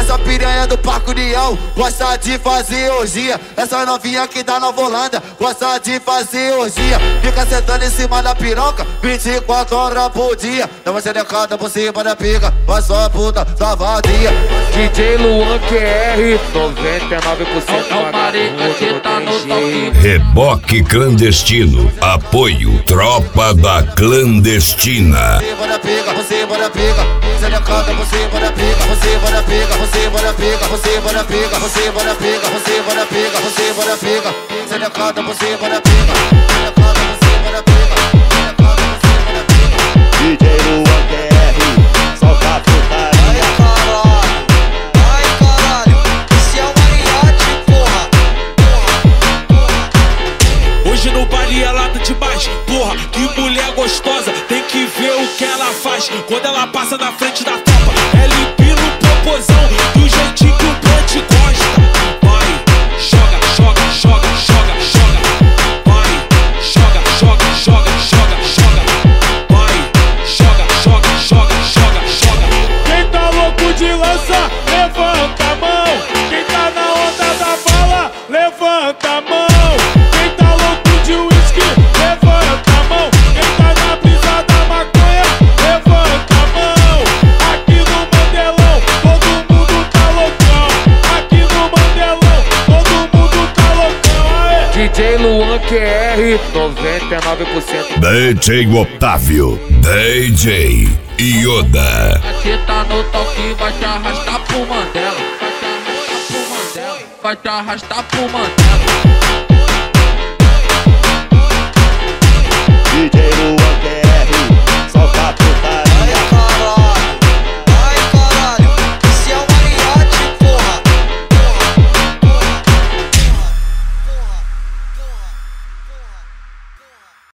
Essa piranha do Parque União gosta de fazer orgia. Essa novinha aqui da Nova Holanda gosta de fazer orgia. Fica sentando em cima da piroca 24 horas por dia. Dá uma xerecada por cima da pica, mas só puta, só vadia. DJ Luan QR, 99% vagabundo, que tá no toque. Reboque clandestino. Apoio Tropa da Clandestina. Você bora pica, xerecada por cima da pica. Você bora pica, você bora pica, você bora pica, você bora pica, você bora pica, você bora pica, xerecada por cima da pica, xerecada por cima da pica, xerecada por cima da pica. DJ Luan QR, solta a putaria. Ai caralho, esse é o mariachi, porra. Hoje no baile é lado de baixo, porra, que mulher gostosa. Tem que ver o que ela faz quando ela passa na frente da tropa. Ela empina o popozão do jeitinho que o Brant gosta. Vai, joga, joga, joga, joga, joga. Vai, joga, joga, joga, joga, joga. Vai, joga, joga, joga, joga, joga. Quem tá louco de lança, levanta a mão. Quem tá na onda da bala, levanta a mão. Quem tá louco de uísque, levanta a mão. Quem tá na brisa da maconha, levanta a mão. Aqui no Mandelão, todo mundo tá loucão. Aqui no Mandelão, todo mundo tá loucão. Aê! DJ Luan QR, 99%. DJ Otávio. DJ Yoda. Aqui tá no toque, vai te arrastar pro Mandela. Vai te arrastar pro Mandela.